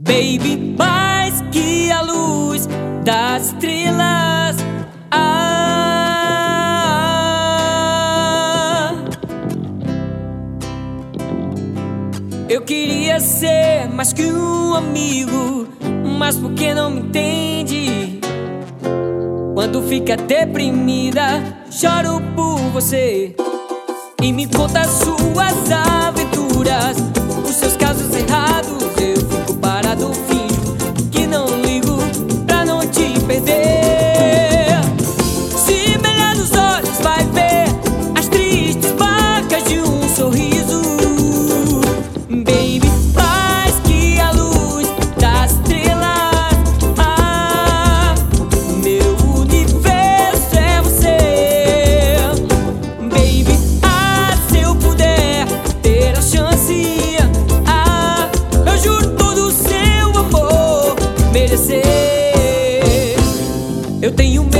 Baby, mais que a luz das estrelas. Eu queria ser mais que um amigo, mas por que não me entende? Quando fica deprimida, choro por você. E me conta suas aventuras, os seus casos errados. Eu fico parado, finjo que não ligo pra não te perder. Se brilhar nos olhos, vai ver as tristes marcas de um sorriso. Baby, mais que a luz das estrelas. Meu universo é você. Baby, se eu puder ter a chance, eu juro todo o seu amor merecer. Eu tenho medo